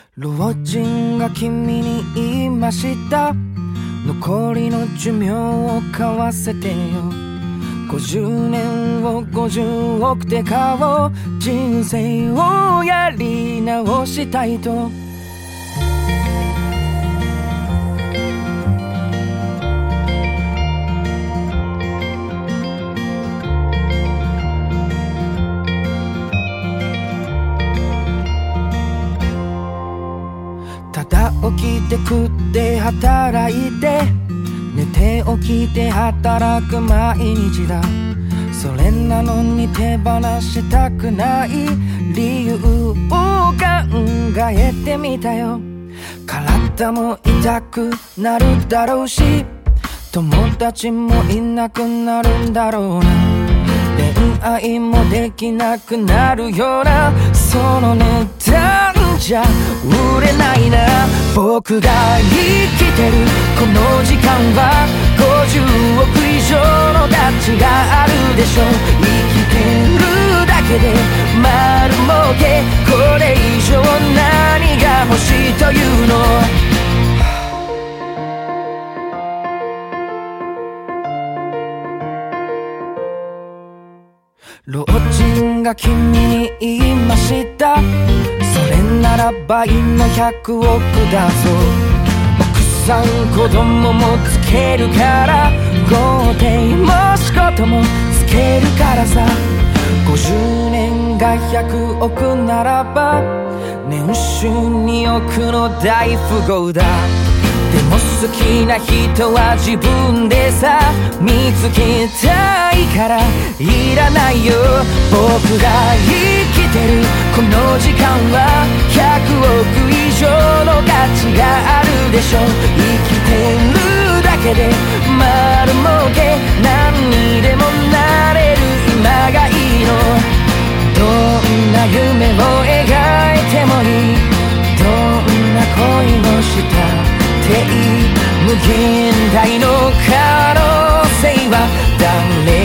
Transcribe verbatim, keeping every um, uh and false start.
老人が君に言いました。残りの寿命を買わせてよ。ごじゅうねんをごじゅうおくで買おう。人生をやり直したいと。ただ起きて食って働いて寝て起きて働く毎日だ。それなのに手放したくない理由を考えてみたよ。体も痛くなるだろうし、友達もいなくなるんだろうな。恋愛もできなくなるような、その値段じゃ売れないな。僕が生きてるこの時間はごじゅうおく以上の価値があるでしょう。生きてるだけで丸儲け、これ以上何が欲しいというの。老人が君に言いました。それなら倍のひゃくおくだぞ。奥さん子供もつけるから、豪邸も仕事もつけるからさ。ごじゅうねんがひゃくおくならば年収におくの大富豪だ。でも好きな人は自分でさ見つけたいからいらないよ。僕が生きてるこの時間はひゃくおく以上の価値があるでしょう。生きてるだけで丸儲け、何にでもなれる今がいいの。どんな夢を描いてもいい、どんな恋もした無限大の可能性は誰